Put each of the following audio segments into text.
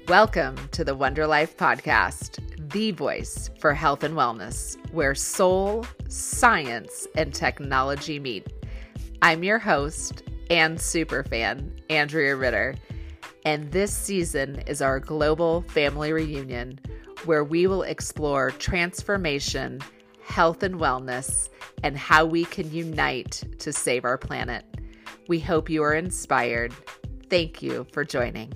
Welcome to the Wonder Life Podcast, the voice for health and wellness, where soul, science, and technology meet. I'm your host and superfan, Andrea Ritter, and this season is our global family reunion where we will explore transformation, health and wellness, and how we can unite to save our planet. We hope you are inspired. Thank you for joining.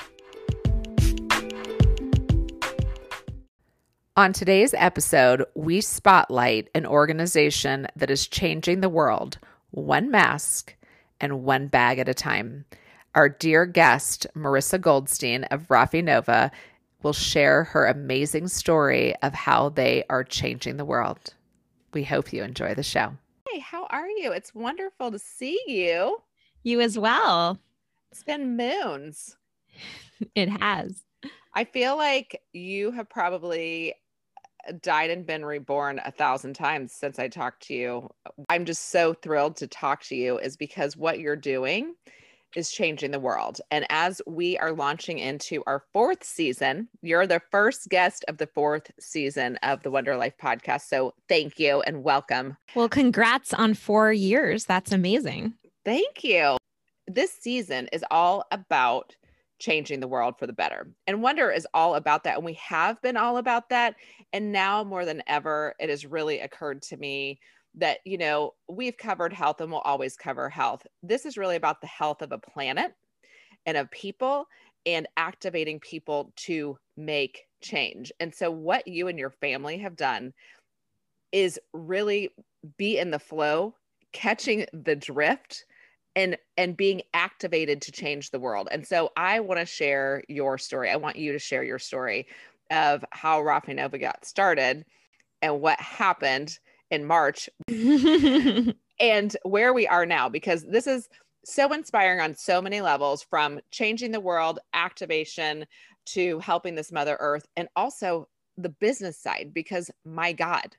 On today's episode, we spotlight an organization that is changing the world, one mask and one bag at a time. Our dear guest, Marissa Goldstein of Rafi Nova, will share her amazing story of how they are changing the world. We hope you enjoy the show. Hey, how are you? It's wonderful to see you. You as well. It's been moons. It has. I feel like you have probably died and been reborn 1,000 times since I talked to you. I'm just so thrilled to talk to you is because what you're doing is changing the world. And as we are launching into our 4th season, you're the first guest of the 4th season of the Wonder Life podcast. So thank you and welcome. Well, congrats on 4 years. That's amazing. Thank you. This season is all about changing the world for the better. And Wonder is all about that. And we have been all about that. And now more than ever, it has really occurred to me that, you know, we've covered health and we'll always cover health. This is really about the health of a planet and of people and activating people to make change. And so what you and your family have done is really be in the flow, catching the drift, and being activated to change the world. And so I want to share your story. I want you to share your story of how Rafi Nova got started and what happened in March and where we are now, because this is so inspiring on so many levels, from changing the world, activation, to helping this Mother Earth, and also the business side, because my God,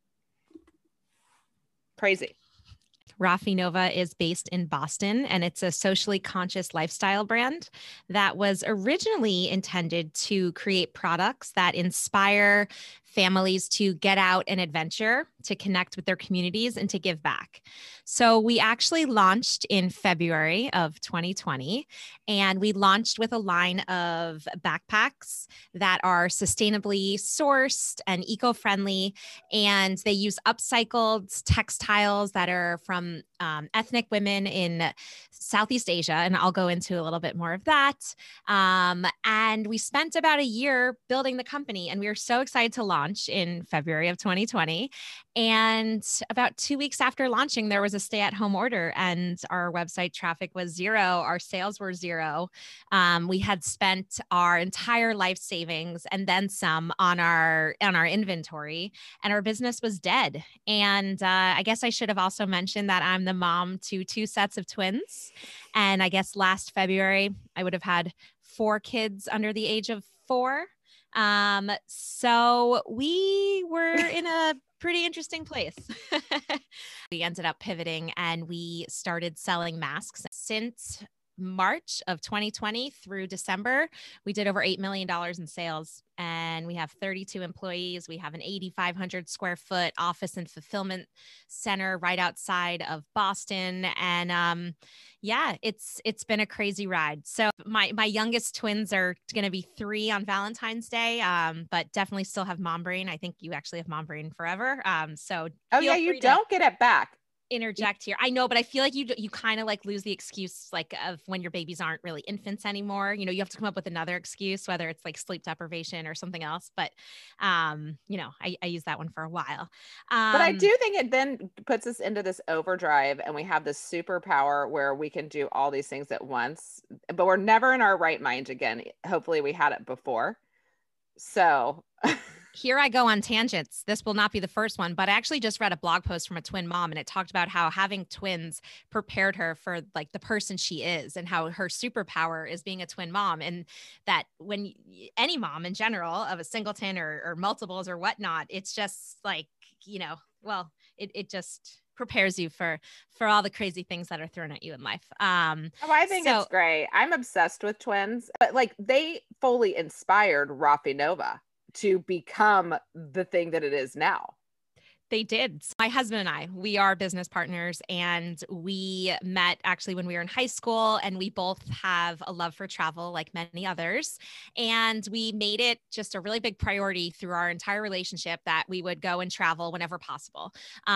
crazy. Rafi Nova is based in Boston, and it's a socially conscious lifestyle brand that was originally intended to create products that inspire families to get out and adventure, to connect with their communities, and to give back. So we actually launched in February of 2020, and we launched with a line of backpacks that are sustainably sourced and eco-friendly, and they use upcycled textiles that are from ethnic women in Southeast Asia, and I'll go into a little bit more of that. And we spent about a year building the company, and we were so excited to launch in February of 2020. And about 2 weeks after launching, there was a stay-at-home order, and our website traffic was zero. Our sales were zero. We had spent our entire life savings and then some on our inventory, and our business was dead. And I guess I should have also mentioned that I'm the mom to 2 sets of twins. And I guess last February, I would have had 4 kids under the age of 4. So we were in a pretty interesting place. We ended up pivoting and we started selling masks. Since March of 2020 through December, we did over $8 million in sales, and we have 32 employees. We have an 8,500 square foot office and fulfillment center right outside of Boston. And yeah, it's been a crazy ride. So my youngest twins are going to be 3 on Valentine's Day, but definitely still have mom brain. I think you actually have mom brain forever. So oh yeah, you don't get it back. Interject here. I know, but I feel like you kind of like lose the excuse like of when your babies aren't really infants anymore. You know, you have to come up with another excuse, whether it's like sleep deprivation or something else. But you know, I use that one for a while. But I do think it then puts us into this overdrive, and we have this superpower where we can do all these things at once, but we're never in our right mind again. Hopefully we had it before. So here I go on tangents. This will not be the first one, but I actually just read a blog post from a twin mom, and it talked about how having twins prepared her for like the person she is, and how her superpower is being a twin mom. And that when any mom in general of a singleton or multiples or whatnot, it's just like, you know, well, it just prepares you for all the crazy things that are thrown at you in life. Oh, I think it's great. I'm obsessed with twins, but like they fully inspired Rafi Nova to become the thing that it is now. They did. My husband and I, we are business partners, and we met actually when we were in high school, and we both have a love for travel like many others. And we made it just a really big priority through our entire relationship that we would go and travel whenever possible.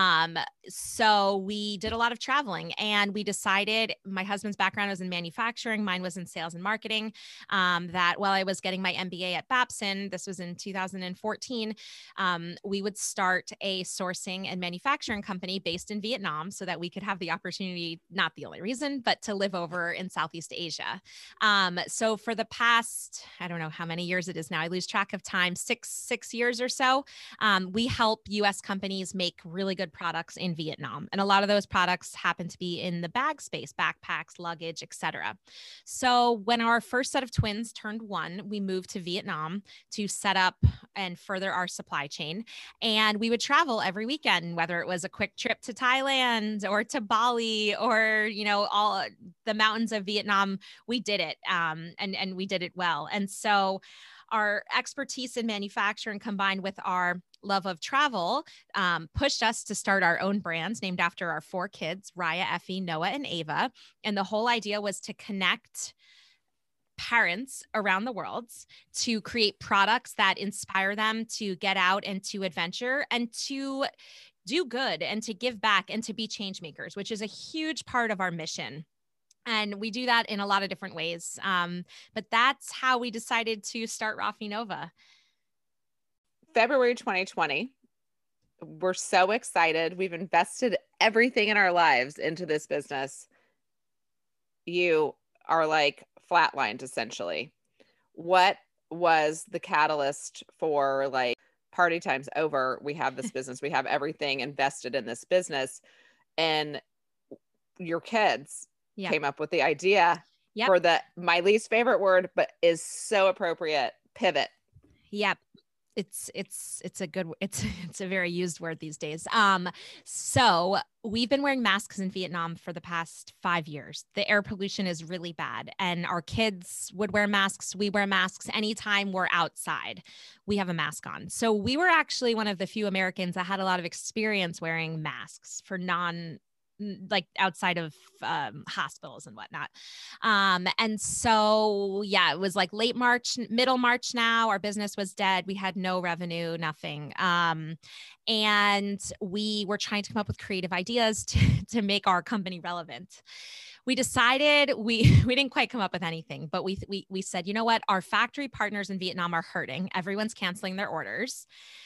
So we did a lot of traveling, and we decided, my husband's background was in manufacturing, mine was in sales and marketing, that while I was getting my MBA at Babson, this was in 2014, we would start a sourcing and manufacturing company based in Vietnam so that we could have the opportunity, not the only reason, but to live over in Southeast Asia. So for the past, I don't know how many years it is now, I lose track of time, six years or so, we help US companies make really good products in Vietnam. And a lot of those products happen to be in the bag space, backpacks, luggage, etc. So when our first set of twins turned 1, we moved to Vietnam to set up and further our supply chain. And we would travel every weekend, whether it was a quick trip to Thailand or to Bali or, all the mountains of Vietnam. We did it, and we did it well. And so our expertise in manufacturing combined with our love of travel pushed us to start our own brands named after our 4 kids, Raya, Effie, Noah, and Ava. And the whole idea was to connect parents around the world to create products that inspire them to get out and to adventure and to do good and to give back and to be change makers, which is a huge part of our mission. And we do that in a lot of different ways. But that's how we decided to start Rafi Nova. February 2020. We're so excited. We've invested everything in our lives into this business. You are like flatlined essentially. What was the catalyst for like party time's over? We have this business. We have everything invested in this business. And your kids came up with the idea for my least favorite word, but is so appropriate, pivot. Yep. It's a very used word these days. So we've been wearing masks in Vietnam for the past 5 years. The air pollution is really bad, and our kids would wear masks. We wear masks anytime we're outside. We have a mask on. So we were actually one of the few Americans that had a lot of experience wearing masks for like outside of hospitals and whatnot. And so, it was like late March, middle March now, our business was dead. We had no revenue, nothing. And we were trying to come up with creative ideas to make our company relevant. We decided we didn't quite come up with anything, but we said, you know what? Our factory partners in Vietnam are hurting. Everyone's canceling their orders.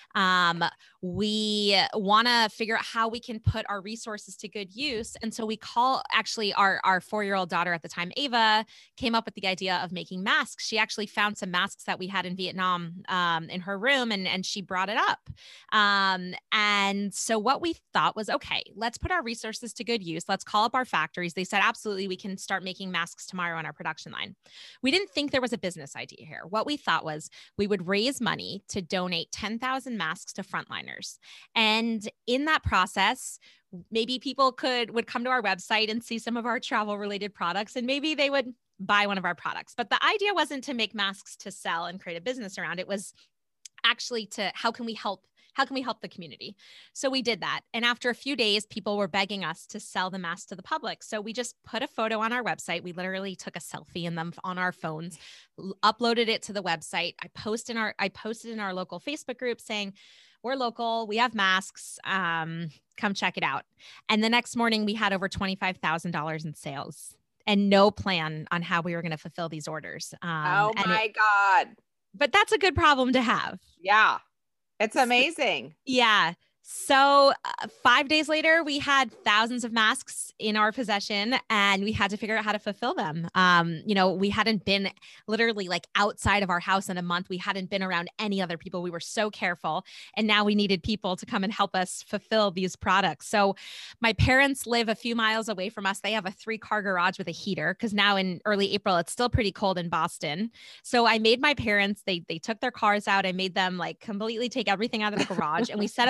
We want to figure out how we can put our resources to good use. And so we actually our 4-year-old daughter at the time, Ava, came up with the idea of making masks. She actually found some masks that we had in Vietnam, in her room, and she brought it up. And so what we thought was, okay, let's put our resources to good use. Let's call up our factories. They said, absolutely, we can start making masks tomorrow on our production line. We didn't think there was a business idea here. What we thought was we would raise money to donate 10,000 masks to frontliners. And in that process, maybe people would come to our website and see some of our travel related products, and maybe they would buy one of our products. But the idea wasn't to make masks to sell and create a business around it. It was actually to how can we help the community? So we did that. And after a few days, people were begging us to sell the masks to the public. So we just put a photo on our website. We literally took a selfie in them on our phones, uploaded it to the website. I posted in our local Facebook group saying, we're local, we have masks, come check it out. And the next morning we had over $25,000 in sales and no plan on how we were going to fulfill these orders. Oh my God. But that's a good problem to have. Yeah. It's amazing. Yeah. So 5 days later, we had thousands of masks in our possession and we had to figure out how to fulfill them. We hadn't been literally like outside of our house in a month. We hadn't been around any other people. We were so careful. And now we needed people to come and help us fulfill these products. So my parents live a few miles away from us. They have a 3-car garage with a heater because now in early April, it's still pretty cold in Boston. So I made my parents, they took their cars out. I made them like completely take everything out of the garage and we set up a fulfillment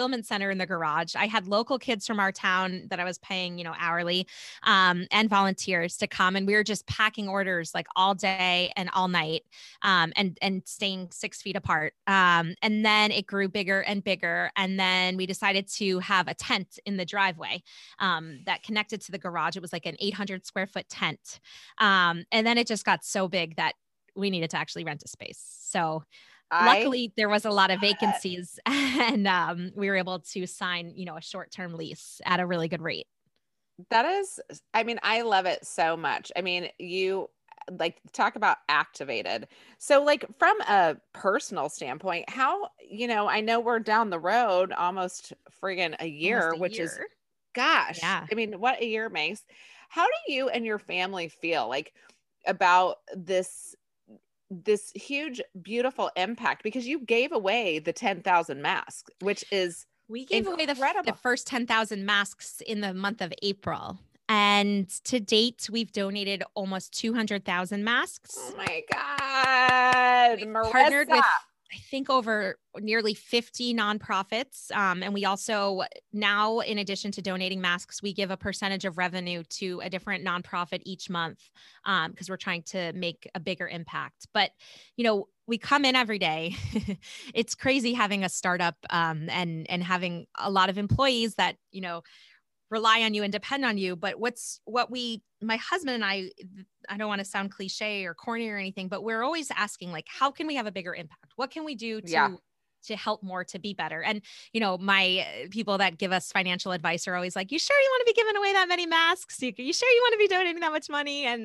fulfillment center in the garage. I had local kids from our town that I was paying, hourly, and volunteers to come. And we were just packing orders like all day and all night, and staying 6 feet apart. And then it grew bigger and bigger. And then we decided to have a tent in the driveway, that connected to the garage. It was like an 800 square foot tent. And then it just got so big that we needed to actually rent a space. So luckily there was a lot of vacancies, and we were able to sign, a short-term lease at a really good rate. That is, I mean, I love it so much. I mean, you like talk about activated. So like from a personal standpoint, how, I know we're down the road almost friggin' a year, which is, gosh, yeah. I mean, what a year makes. How do you and your family feel like about this huge, beautiful impact? Because you gave away the 10,000 masks, which is we gave incredible. away the first 10,000 masks in the month of April. And to date, we've donated almost 200,000 masks. Oh my God. We've partnered with, I think, over nearly 50 nonprofits. And we also now, in addition to donating masks, we give a percentage of revenue to a different nonprofit each month, because we're trying to make a bigger impact. But, we come in every day. It's crazy having a startup, and having a lot of employees that, rely on you and depend on you. But my husband and I don't want to sound cliche or corny or anything, but we're always asking, like, how can we have a bigger impact? What can we do to help more, to be better? And, my people that give us financial advice are always like, you sure you want to be giving away that many masks? You sure you want to be donating that much money? And,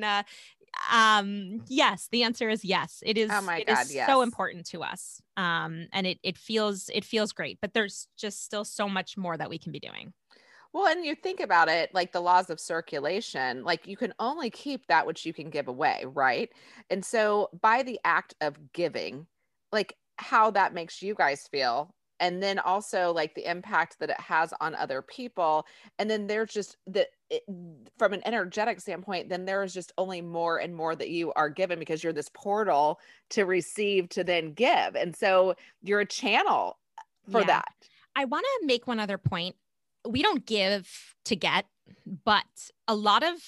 yes, the answer is yes. It is. Oh my God, is yes. so important to us. And it feels great, but there's just still so much more that we can be doing. Well, and you think about it, like the laws of circulation, like you can only keep that which you can give away, right? And so by the act of giving, like how that makes you guys feel, and then also like the impact that it has on other people. And then there's just from an energetic standpoint, then there is just only more and more that you are given, because you're this portal to receive, to then give. And so you're a channel for that. I want to make one other point. We don't give to get, but a lot of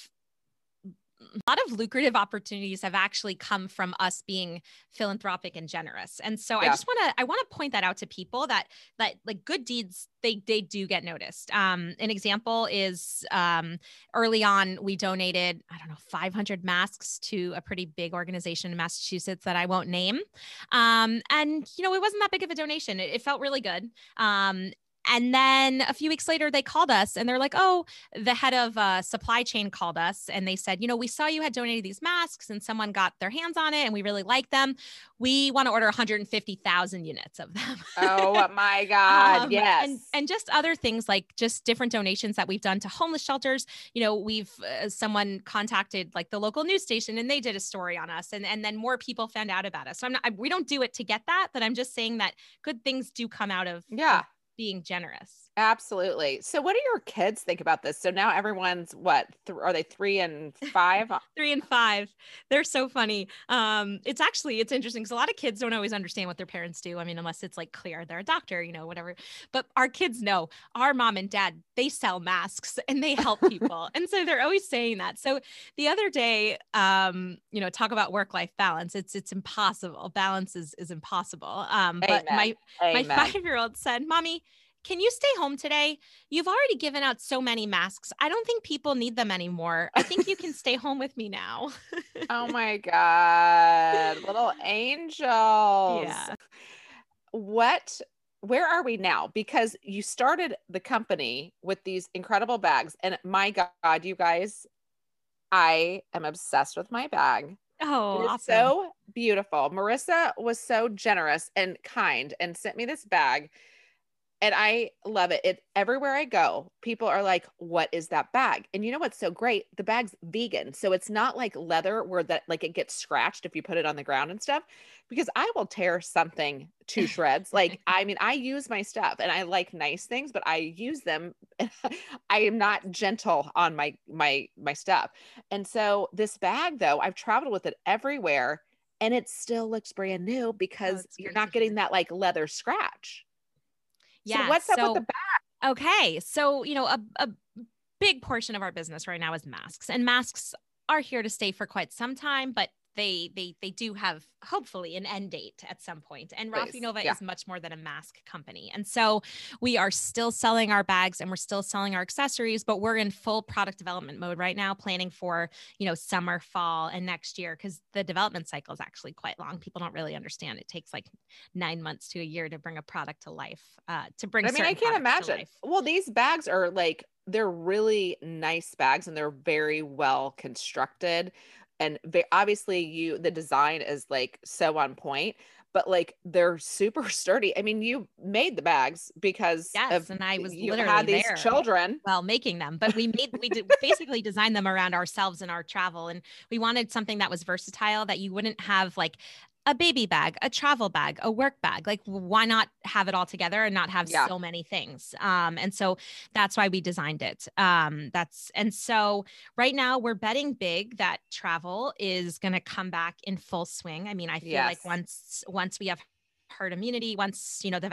lucrative opportunities have actually come from us being philanthropic and generous. And so I want to point that out to people that like good deeds, they do get noticed. An example is, early on, we donated, 500 masks to a pretty big organization in Massachusetts that I won't name. And, it wasn't that big of a donation. It felt really good. And then a few weeks later, they called us and they're like, oh, the head of supply chain called us and they said, we saw you had donated these masks and someone got their hands on it and we really like them. We want to order 150,000 units of them. Oh my God. Yes. And just other things, like just different donations that we've done to homeless shelters. We've someone contacted like the local news station and they did a story on us, and then more people found out about us. So we don't do it to get that, but I'm just saying that good things do come out of being generous. Absolutely. So what do your kids think about this? So now everyone's are they 3 and 5? 3 and 5. They're so funny. It's interesting because a lot of kids don't always understand what their parents do. I mean, unless it's like clear, they're a doctor, whatever. But our kids know our mom and dad, they sell masks and they help people. And so they're always saying that. So the other day, talk about work-life balance. It's impossible. Balance is impossible. But my 5-year-old said, Mommy, can you stay home today? You've already given out so many masks. I don't think people need them anymore. I think you can stay home with me now. Oh my God. Little angels. Yeah. Where are we now? Because you started the company with these incredible bags. And my God, you guys, I am obsessed with my bag. Oh, it's awesome. So beautiful. Marissa was so generous and kind and sent me this bag. And I love it. Everywhere I go, people are like, what is that bag? And you know what's so great? The bag's vegan. So it's not like leather where it gets scratched if you put it on the ground and stuff, because I will tear something to shreds. I use my stuff and I like nice things, but I use them. I am not gentle on my stuff. And so this bag, though, I've traveled with it everywhere and it still looks brand new because you're not getting that like leather scratch. So Yeah. what's up with the So, bag? okay. So, a big portion of our business right now is masks, and masks are here to stay for quite some time, but they do have hopefully an end date at some point. And Rafi Please. Nova Yeah. is much more than a mask company. And so we are still selling our bags and we're still selling our accessories, but we're in full product development mode right now, planning for, summer, fall, and next year, because the development cycle is actually quite long. People don't really understand. It takes like 9 months to a year to bring a product to life, to bring I mean, I certain can't products to imagine. life. Well, these bags are like, they're really nice bags and they're very well constructed. And obviously, the design is like so on point, but like they're super sturdy. I mean, you made the bags because Yes, of and I was you had literally these there children. while making them, but basically designed them around ourselves and our travel, and we wanted something that was versatile, that you wouldn't have like a baby bag, a travel bag, a work bag. Like, why not have it all together and not have Yeah. so many things? And so that's why we designed it. And so right now we're betting big that travel is going to come back in full swing. I mean, I feel like Yes. once we have herd immunity, once the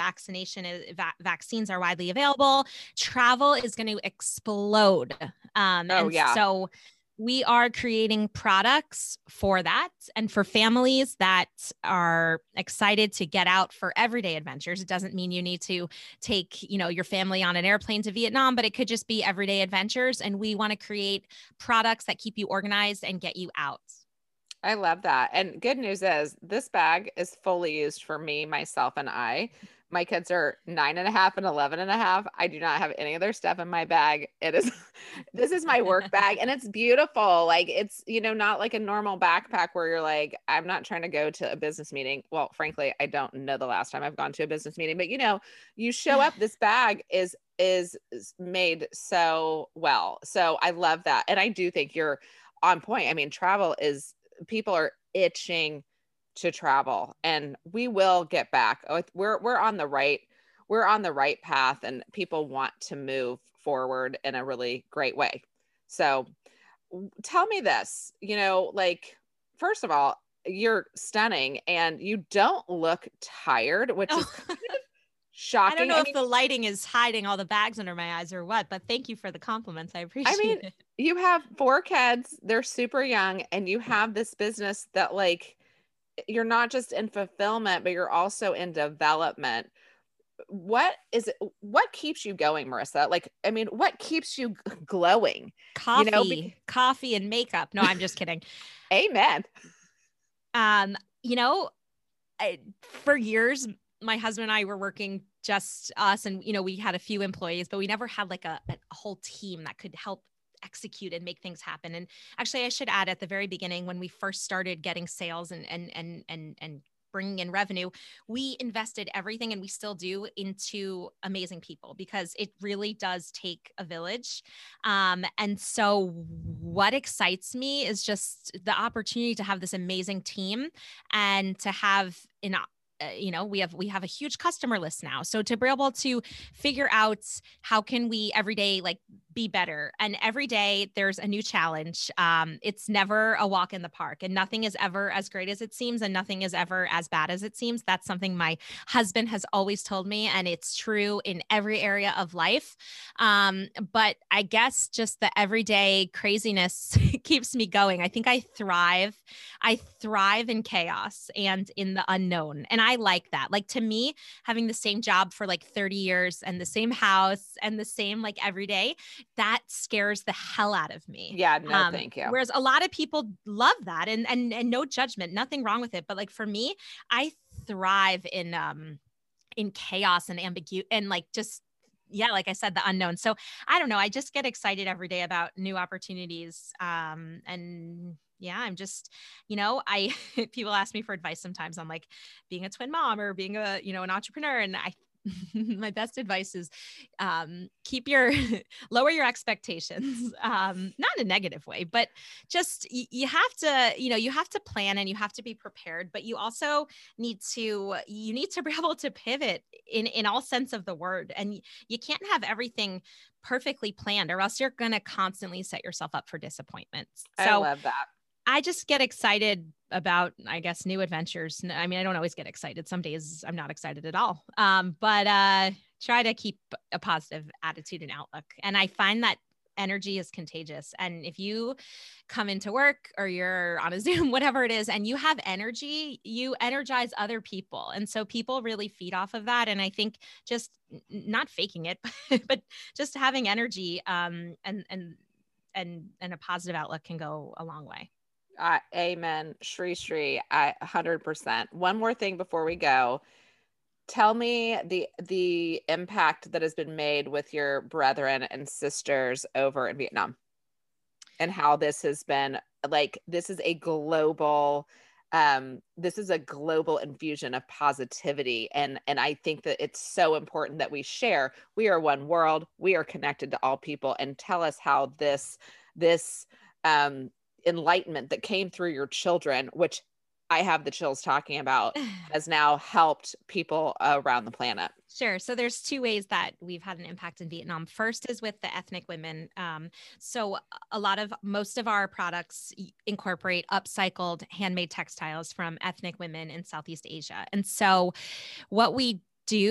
vaccines are widely available, travel is going to explode. Oh, And yeah. so we are creating products for that, and for families that are excited to get out for everyday adventures. It doesn't mean you need to take your family on an airplane to Vietnam, but it could just be everyday adventures, and we want to create products that keep you organized and get you out. I love that. And good news is this bag is fully used for me, myself, and I. My kids are 9.5 and 11.5. I do not have any of their stuff in my bag. It is, this is my work bag and it's beautiful. Like it's, not like a normal backpack where you're like, I'm not trying to go to a business meeting. Well, frankly, I don't know the last time I've gone to a business meeting, but you show up, this bag is made so well. So I love that. And I do think you're on point. I mean, travel is, people are itching to travel and we will get back. We're on the right path and people want to move forward in a really great way. So tell me this, like, first of all, you're stunning and you don't look tired, which is kind of I don't shocking. know I if mean, the lighting is hiding all the bags under my eyes or what, but thank you for the compliments. I I mean, appreciate it. you have 4 kids, they're super young, and you have this business that like you're not just in fulfillment, but you're also in development. What keeps you going, Marissa? Like, I mean, what keeps you glowing? Coffee and makeup. No, I'm just kidding. Amen. Um, you know, for years, my husband and I were working just us, and we had a few employees, but we never had like a whole team that could help execute and make things happen. And actually, I should add, at the very beginning, when we first started getting sales and bringing in revenue, we invested everything, and we still do, into amazing people, because it really does take a village. And so what excites me is just the opportunity to have this amazing team, and to have we have a huge customer list now. So to be able to figure out how can we every day like be better, and every day there's a new challenge. It's never a walk in the park, and nothing is ever as great as it seems, and nothing is ever as bad as it seems. That's something my husband has always told me, and it's true in every area of life. But I guess just the everyday craziness keeps me going. I think I thrive in chaos and in the unknown. And I like that. Like, to me, having the same job for like 30 years and the same house and the same like every day, that scares the hell out of me. Yeah, no, thank you. Whereas a lot of people love that, and no judgment, nothing wrong with it. But like for me, I thrive in chaos and ambiguity, and like just, yeah, like I said, the unknown. So I don't know. I just get excited every day about new opportunities. And yeah, I'm just, I people ask me for advice sometimes on like being a twin mom or being an entrepreneur. And my best advice is lower your expectations, not in a negative way, but just you have to plan, and you have to be prepared, but you also need to be able to pivot in all sense of the word. And you can't have everything perfectly planned, or else you're going to constantly set yourself up for disappointments. I So love that. I just get excited about, I guess, new adventures. I mean, I don't always get excited. Some days I'm not excited at all. But try to keep a positive attitude and outlook. And I find that energy is contagious. And if you come into work or you're on a Zoom, whatever it is, and you have energy, you energize other people. And so people really feed off of that. And I think just not faking it, but just having energy and a positive outlook can go a long way. Amen. Shri Shri, 100%. One more thing before we go. Tell me the impact that has been made with your brethren and sisters over in Vietnam, and how this has been like, this is a global infusion of positivity. And I think that it's so important that we share. We are one world. We are connected to all people. And tell us how this enlightenment that came through your children, which I have the chills talking about, has now helped people around the planet. Sure. So there's two ways that we've had an impact in Vietnam. First is with the ethnic women. So most of our products incorporate upcycled handmade textiles from ethnic women in Southeast Asia. And so what we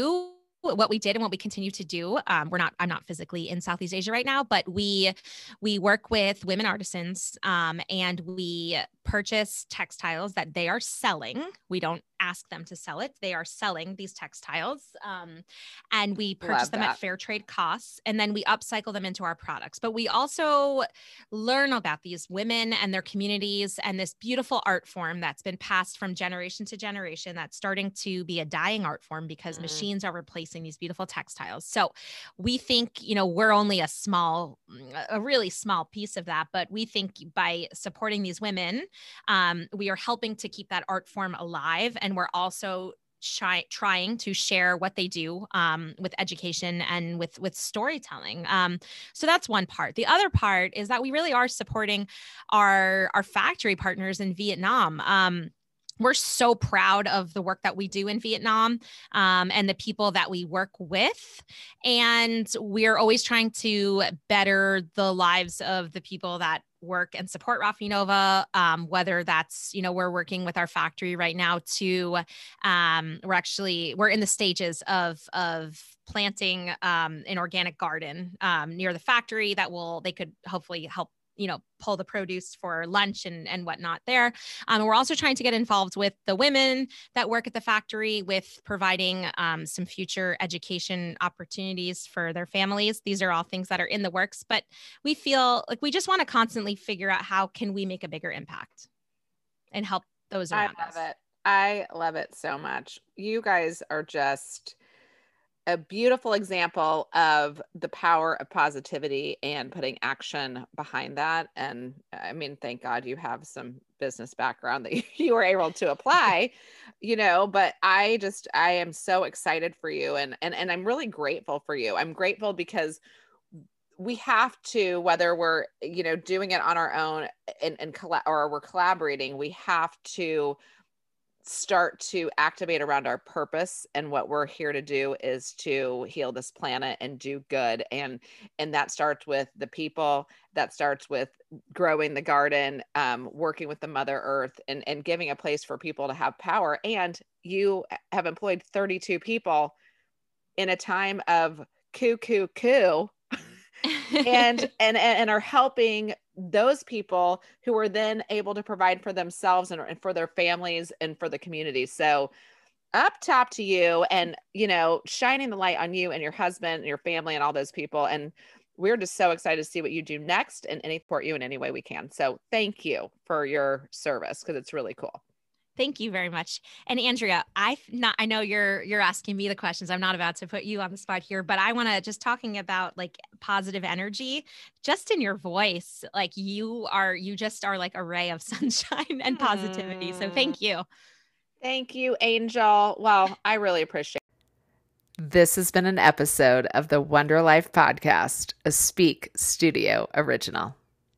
did and what we continue to do, I'm not physically in Southeast Asia right now, but we work with women artisans, and we purchase textiles that they are selling. We don't ask them to sell it. They are selling these textiles, and we purchase them at fair trade costs, and then we upcycle them into our products. But we also learn about these women and their communities and this beautiful art form that's been passed from generation to generation that's starting to be a dying art form because machines are replacing these beautiful textiles. So we think, we're only a really small piece of that, but we think by supporting these women, we are helping to keep that art form alive. And we're also trying to share what they do with education and with storytelling. So that's one part. The other part is that we really are supporting our factory partners in Vietnam. We're so proud of the work that we do in Vietnam, and the people that we work with. And we're always trying to better the lives of the people that work and support Rafinova, whether that's, we're working with our factory right now to, we're in the stages of planting an organic garden near the factory they could hopefully help pull the produce for lunch and whatnot there. We're also trying to get involved with the women that work at the factory with providing some future education opportunities for their families. These are all things that are in the works, but we feel like we just want to constantly figure out how can we make a bigger impact and help those around us. I love it so much. You guys are just a beautiful example of the power of positivity and putting action behind that. And I mean, thank God you have some business background that you were able to apply, but I am so excited for you. And I'm really grateful for you. I'm grateful because we have to, whether we're, doing it on our own or we're collaborating, we have to start to activate around our purpose. And what we're here to do is to heal this planet and do good. And that starts with the people, that starts with growing the garden, working with the Mother Earth, and giving a place for people to have power. And you have employed 32 people in a time of coup and are helping those people who are then able to provide for themselves and for their families and for the community. So up top to you, and, shining the light on you and your husband and your family and all those people. And we're just so excited to see what you do next and support you in any way we can. So thank you for your service, because it's really cool. Thank you very much. And Andrea, I know you're asking me the questions. I'm not about to put you on the spot here, but I want to just talking about like positive energy, just in your voice, like you just are like a ray of sunshine and positivity. So thank you. Thank you, Angel. Well, I really appreciate it. This has been an episode of the Wonder Life Podcast, a Speak Studio original.